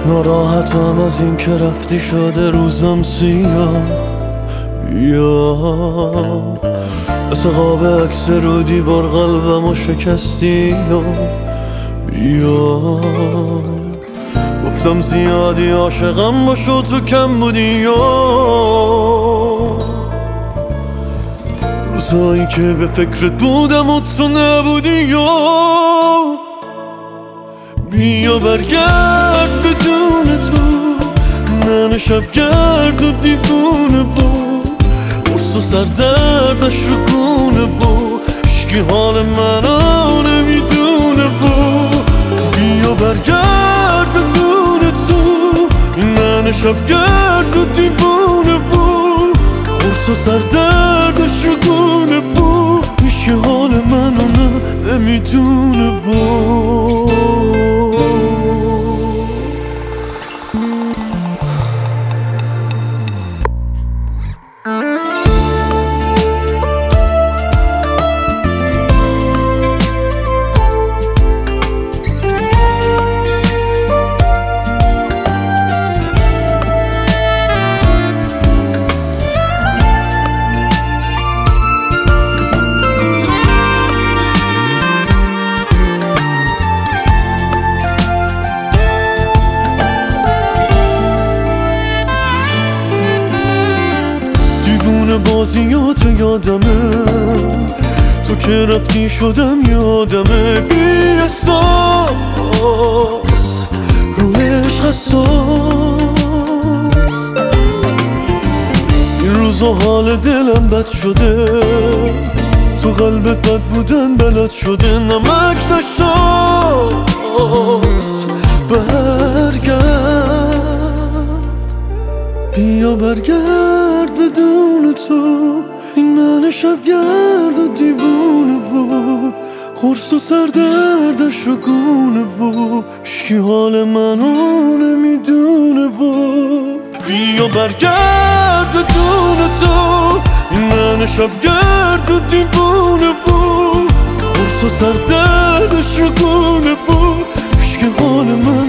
ناراحتم از این که رفتی شده روزم سیاه. بیا مثل قاب عکس رو دیوار قلبمو شکستی. بیا گفتم زیادی عاشقم باشو تو کم بودی. روزایی که به فکرت بودم و تو نبودی. بیا برگرد بدون تو، من شبگرد و دیوونه بود، قرص و سردردش رو گونه بود، عشقی حال منو نمیدونه بود. بیا برگرد بدون تو، من شبگرد و دیوونه بود، قرص و سردردش رو گونه بود، عشقی حال منو نمیدونه بود. بازیات یادمه، تو که رفتی شدم یادمه. بی احساس روی عشق حساس، این روزا حال دلم بد شده، تو قلبت بد بودن بلد شده. نمک نشاس برگرد، بیا برگرد بدون تو، این من شبگرد و دیوونه بود، قرص و سردردش رو گونه بود، عشقی حال منو نمیدونه بود. بیا برگرد بدون تو، این من شبگرد و دیوونه بود، قرص و سردردش رو گونه بود، عشقی حال منو